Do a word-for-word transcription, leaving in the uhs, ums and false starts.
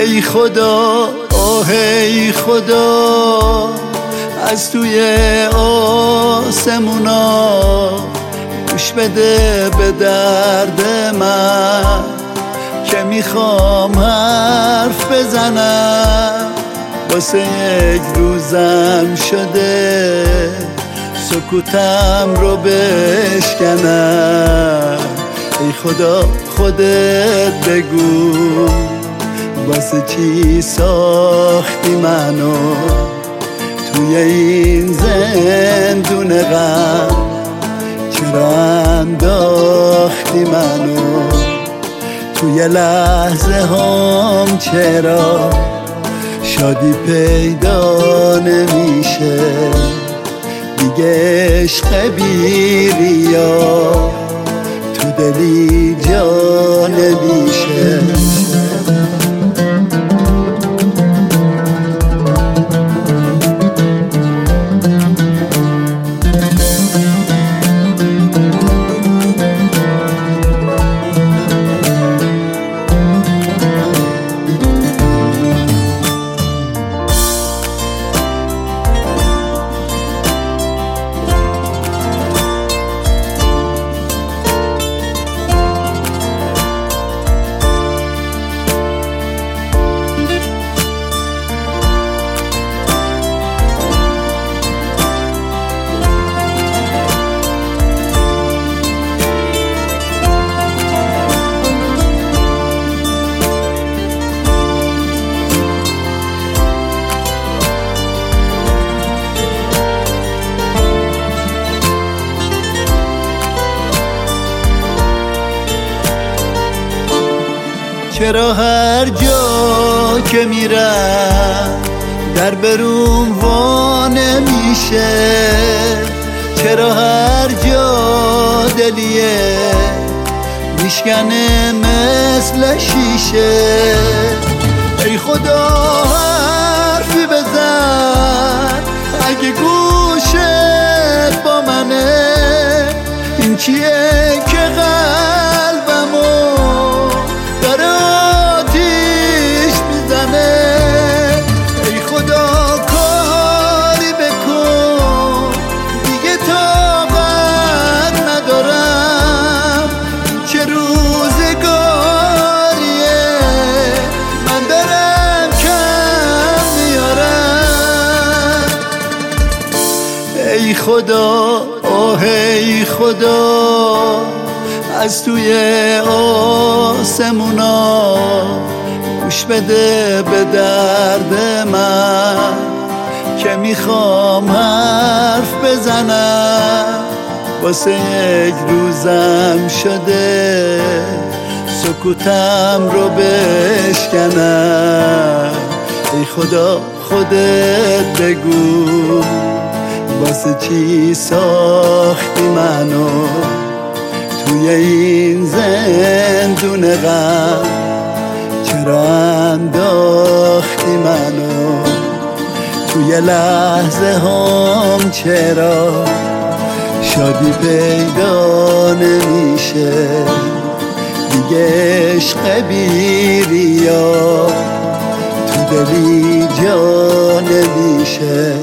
ای خدا آه ای خدا، از توی آسمونا گوش بده به درد من که میخوام حرف بزنم. واسه یک روزم شده سکوتم رو بشکنم. ای خدا خودت بگو واسه چی ساختی منو توی این زندون غم؟ چرا انداختی منو توی لحظه هم؟ چرا شادی پیدا نمیشه دیگه؟ عشق بی‌ریا تو دلی جا نمیشه. چرا هر جا که میرم در بروم وا نمیشه؟ چرا هر جا دلیه میشکنه مثل شیشه؟ ای خدا حرفی بزن اگه گوشت با منه. این چیه که قلبمو داره آتیش میزنه؟ ای خدا کاری بکن دیگه طاقت ندارم. چه روزگاریه من دارم کم میارم. ای خدا آه ای خدا، از توی آسمونا گوش بده به درد من که میخوام حرف بزنم. واسه یک روزم شده سکوتم رو بشکنم. ای خدا خودت بگو واسه چی ساختی منو توی این زندون غم؟ چرا انداختی منو توی لحظه هم؟ چرا شادی پیدا نمیشه دیگه؟ عشق بی‌ریا تو دلی جا نمیشه.